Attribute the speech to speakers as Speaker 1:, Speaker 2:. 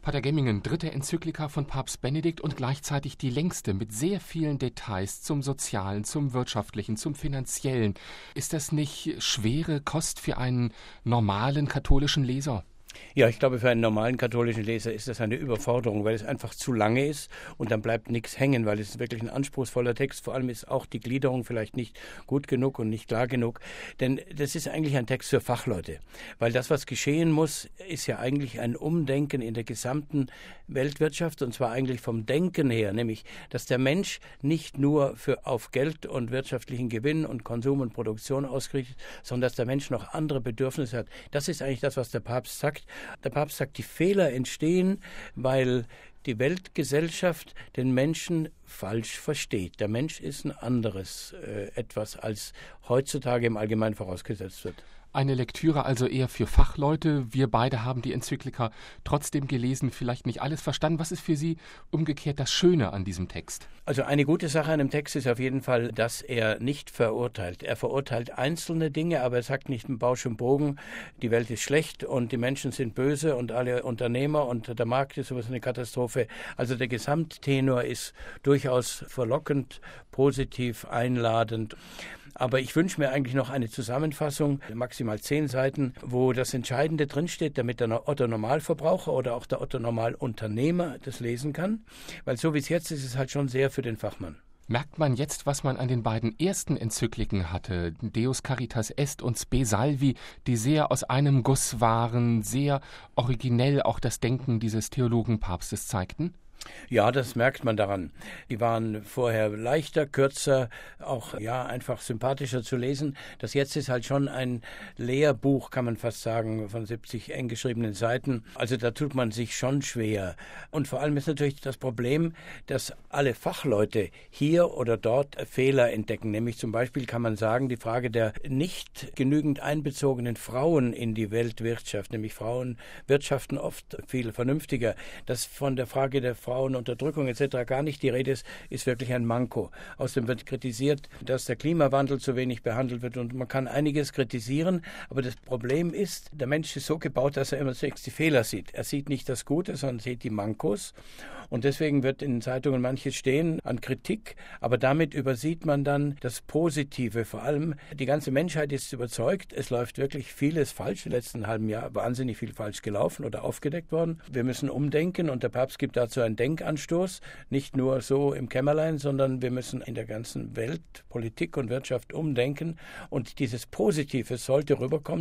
Speaker 1: Pater Gemmingen, dritte Enzyklika von Papst Benedikt und gleichzeitig die längste mit sehr vielen Details zum Sozialen, zum Wirtschaftlichen, zum Finanziellen. Ist das nicht schwere Kost für einen normalen katholischen Leser?
Speaker 2: Ja, ich glaube, für einen normalen katholischen Leser ist das eine Überforderung, weil es einfach zu lange ist und dann bleibt nichts hängen, weil es wirklich ein anspruchsvoller Text. Vor allem ist auch die Gliederung vielleicht nicht gut genug und nicht klar genug, denn das ist eigentlich ein Text für Fachleute, weil das, was geschehen muss, ist ja eigentlich ein Umdenken in der gesamten Weltwirtschaft und zwar eigentlich vom Denken her, nämlich, dass der Mensch nicht nur auf Geld und wirtschaftlichen Gewinn und Konsum und Produktion ausgerichtet, sondern dass der Mensch noch andere Bedürfnisse hat. Das ist eigentlich das, was der Papst sagt. Der Papst sagt, die Fehler entstehen, weil die Weltgesellschaft den Menschen falsch versteht. Der Mensch ist ein anderes etwas, als heutzutage im Allgemeinen vorausgesetzt wird.
Speaker 1: Eine Lektüre also eher für Fachleute. Wir beide haben die Enzyklika trotzdem gelesen, vielleicht nicht alles verstanden. Was ist für Sie umgekehrt das Schöne an diesem Text?
Speaker 2: Also eine gute Sache an dem Text ist auf jeden Fall, dass er nicht verurteilt. Er verurteilt einzelne Dinge, aber er sagt nicht im Bausch und Bogen, die Welt ist schlecht und die Menschen sind böse und alle Unternehmer und der Markt ist sowas eine Katastrophe. Also der Gesamttenor ist durchaus verlockend, positiv, einladend. Aber ich wünsche mir eigentlich noch eine Zusammenfassung, maximal 10 Seiten, wo das Entscheidende drinsteht, damit der Otto-Normalverbraucher oder auch der Otto-Normalunternehmer das lesen kann. Weil so wie es jetzt ist, ist es halt schon sehr für den Fachmann.
Speaker 1: Merkt man jetzt, was man an den beiden ersten Enzykliken hatte, Deus Caritas Est und Spe Salvi, die sehr aus einem Guss waren, sehr originell auch das Denken dieses Theologenpapstes zeigten?
Speaker 2: Ja, das merkt man daran. Die waren vorher leichter, kürzer, auch einfach sympathischer zu lesen. Das jetzt ist halt schon ein Lehrbuch, kann man fast sagen, von 70 eng geschriebenen Seiten. Also da tut man sich schon schwer. Und vor allem ist natürlich das Problem, dass alle Fachleute hier oder dort Fehler entdecken. Nämlich zum Beispiel kann man sagen, die Frage der nicht genügend einbezogenen Frauen in die Weltwirtschaft, nämlich Frauen wirtschaften oft viel vernünftiger. Das von der Frage der Frauenunterdrückung etc. gar nicht die Rede ist wirklich ein Manko. Außerdem wird kritisiert, dass der Klimawandel zu wenig behandelt wird und man kann einiges kritisieren, aber das Problem ist, der Mensch ist so gebaut, dass er immer zuerst die Fehler sieht. Er sieht nicht das Gute, sondern sieht die Mankos und deswegen wird in Zeitungen manches stehen an Kritik, aber damit übersieht man dann das Positive. Vor allem die ganze Menschheit ist überzeugt, es läuft wirklich vieles falsch. Im letzten halben Jahr wahnsinnig viel falsch gelaufen oder aufgedeckt worden. Wir müssen umdenken und der Papst gibt dazu einen Denkanstoß, nicht nur so im Kämmerlein, sondern wir müssen in der ganzen Welt, Politik und Wirtschaft umdenken und dieses Positive sollte rüberkommen.